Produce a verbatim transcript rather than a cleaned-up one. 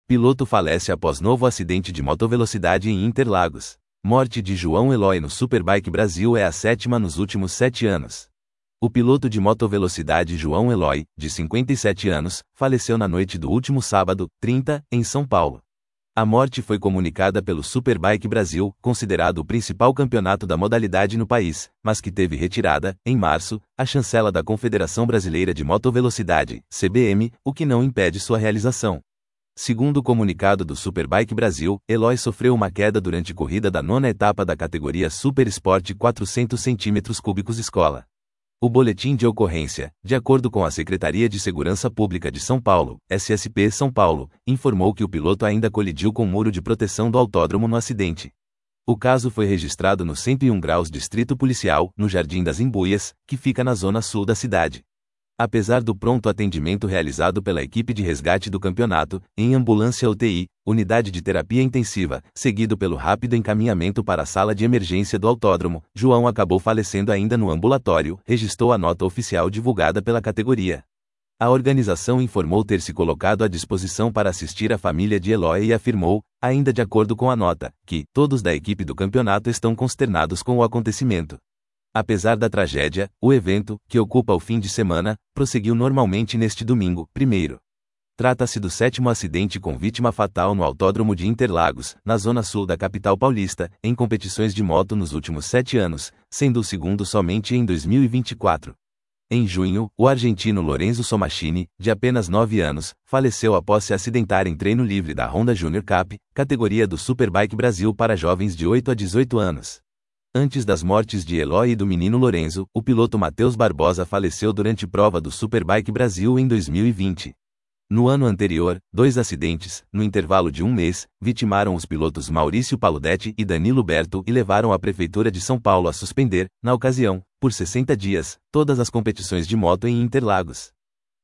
Piloto falece após novo acidente de motovelocidade em Interlagos. Morte de João Eloy no Superbike Brasil é a sétima nos últimos sete anos. O piloto de motovelocidade João Eloy, de cinquenta e sete anos, faleceu na noite do último sábado, trinta, em São Paulo. A morte foi comunicada pelo Superbike Brasil, considerado o principal campeonato da modalidade no país, mas que teve retirada, em março, a chancela da Confederação Brasileira de Motovelocidade, C B M, o que não impede sua realização. Segundo o comunicado do Superbike Brasil, Eloy sofreu uma queda durante corrida da nona etapa da categoria Super Sport quatrocentos centímetros cúbicos escola. O boletim de ocorrência, de acordo com a Secretaria de Segurança Pública de São Paulo, S S P São Paulo, informou que o piloto ainda colidiu com o muro de proteção do autódromo no acidente. O caso foi registrado no cento e um graus Distrito Policial, no Jardim das Embuias, que fica na zona sul da cidade. Apesar do pronto atendimento realizado pela equipe de resgate do campeonato, em ambulância U T I, unidade de terapia intensiva, seguido pelo rápido encaminhamento para a sala de emergência do autódromo, João acabou falecendo ainda no ambulatório, registrou a nota oficial divulgada pela categoria. A organização informou ter se colocado à disposição para assistir a família de Eloy e afirmou, ainda de acordo com a nota, que todos da equipe do campeonato estão consternados com o acontecimento. Apesar da tragédia, o evento, que ocupa o fim de semana, prosseguiu normalmente neste domingo, primeiro. Trata-se do sétimo acidente com vítima fatal no Autódromo de Interlagos, na zona sul da capital paulista, em competições de moto nos últimos sete anos, sendo o segundo somente em dois mil e vinte e quatro. Em junho, o argentino Lorenzo Somachini, de apenas nove anos, faleceu após se acidentar em treino livre da Honda Junior Cup, categoria do Superbike Brasil para jovens de oito a dezoito anos. Antes das mortes de Eloy e do menino Lorenzo, o piloto Matheus Barbosa faleceu durante prova do Superbike Brasil em dois mil e vinte. No ano anterior, dois acidentes, no intervalo de um mês, vitimaram os pilotos Maurício Paludetti e Danilo Berto e levaram a Prefeitura de São Paulo a suspender, na ocasião, por sessenta dias, todas as competições de moto em Interlagos.